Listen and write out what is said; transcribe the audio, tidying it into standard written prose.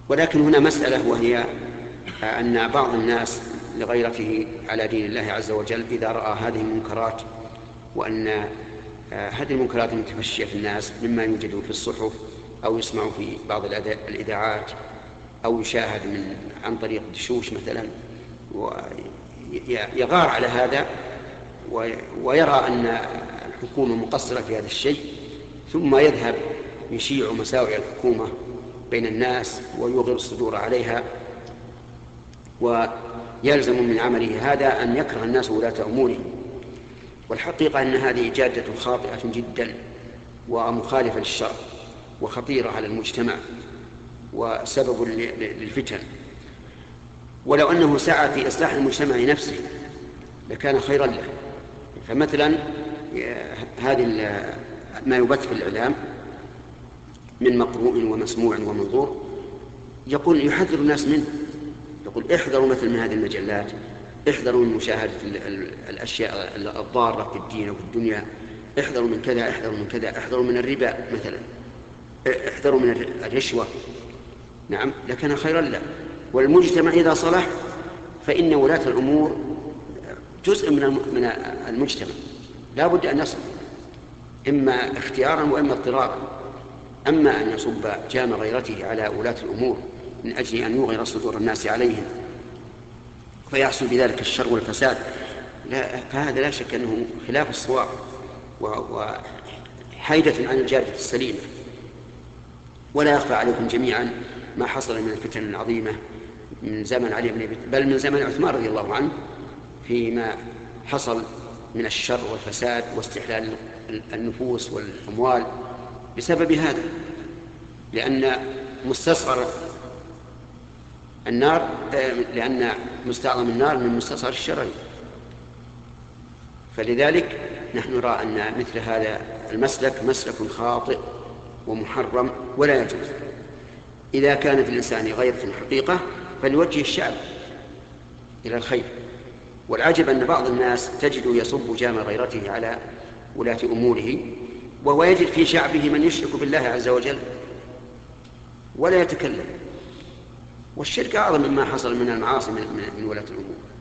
ولكن هنا مسألة، وهي أن بعض الناس لغيرته على دين الله عز وجل إذا رأى هذه المنكرات، وأن هذه المنكرات المتفشية في الناس مما يوجد في الصحف أو يسمع في بعض الإذاعات أو يشاهد عن طريق دشوش مثلا، ويغار على هذا ويرى أن الحكومة مقصرة في هذا الشيء، ثم يذهب يشيع مساوئ الحكومة بين الناس ويغر الصدور عليها، ويلزم من عمله هذا أن يكره الناس ولاة أمورهم. والحقيقة أن هذه جادة خاطئة جدا ومخالفة للشرع وخطيرة على المجتمع وسبب للفتن. ولو أنه سعى في إصلاح المجتمع نفسه لكان خيرا له. فمثلا هذه ما يبث في الإعلام من مقروء ومسموع ومنظور يقول يحذر الناس منه، يقول احذروا مثل من هذه المجلات، احذروا من مشاهدة الأشياء الضارة في الدين وفي الدنيا، احذروا من كذا، احذروا من كذا، احذروا من الربا مثلا، احذروا من الرشوة. نعم، لكان خيرا له. والمجتمع إذا صلح فإن ولاة الأمور جزء من المجتمع لا بد أن يصلح، إما اختيارا وإما اضطرارا. أما أن يصب جام غيرته على ولاة الأمور من أجل أن يغير صدور الناس عليهم فيحصل بذلك الشر والفساد، فهذا لا شك أنه خلاف الصواب وحيدة عن الجادة السليمة. ولا يخفى عليكم جميعا ما حصل من الفتن العظيمة من زمن علي بن أبي طالب، بل من زمن عثمان رضي الله عنه، فيما حصل من الشر والفساد واستحلال النفوس والأموال بسبب هذا، لأن مستصغر النار، لأن مستعظم النار من مستصغر الشرر. فلذلك نحن نرى أن مثل هذا المسلك مسلك خاطئ ومحرم ولا يجوز. إذا كان في الإنسان غير في الحقيقة فليوجه الشعب إلى الخير. والعجب أن بعض الناس تجد يصب جام غيرته على ولاة أموره، وهو يجد في شعبه من يشرك بالله عز وجل ولا يتكلم. والشرك أعظم مما حصل من المعاصي من ولاة الأمور.